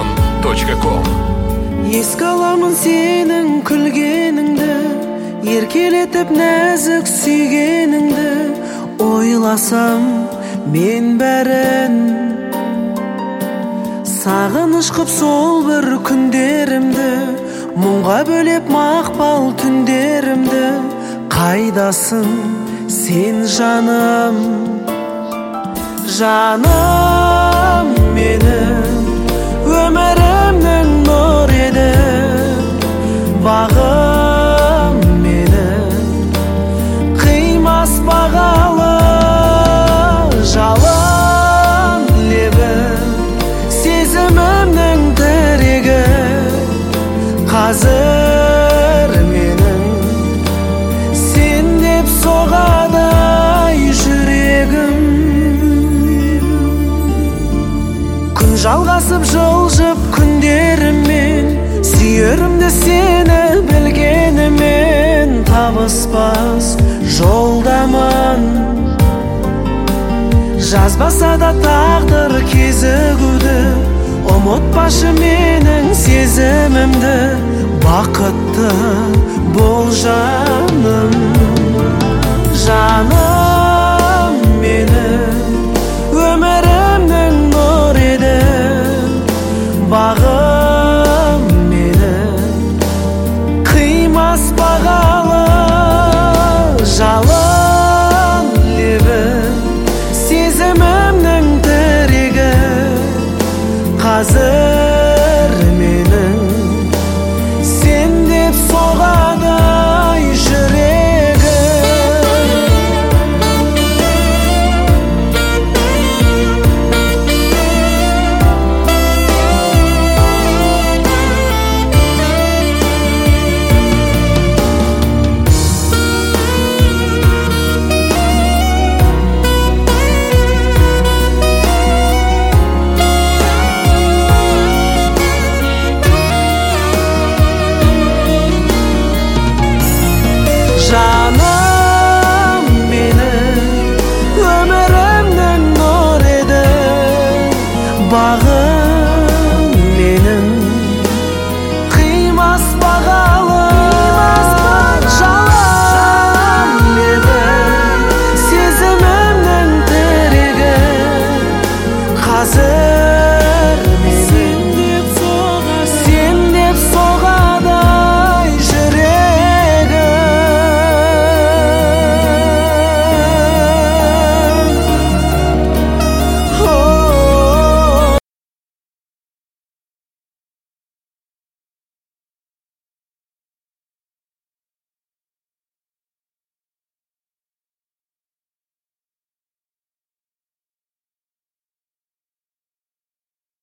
fm.com. Еске аламын сенің күлгеніңді, еркелетіп нәзік сүйгеніңді. Ойласам мен бәрін, сағыныш қып сол бір күндерімді, мұңға бөлеп мақпал түндерімді. Қайдасың сен жаным, жаным менің, өмірімнің нұр еді, бағым менің, қимас бағалы жалын лебім, сезімімнің тірегі. Қазір менің сен деп соғады жүрегім. Күн жалғасып жылжып күндеріммен, сүйерімді сені білгенімен. Табыспас жолдамын, жазбаса да тағдыр кезігуді. Ұмытпашы менің сезімімді, бақытты бол жаным. Жаным менің, өмірімнің нұр еді, бағым менің, қимас бағалы жалын лебім, сезімімнің тірегі. Қазір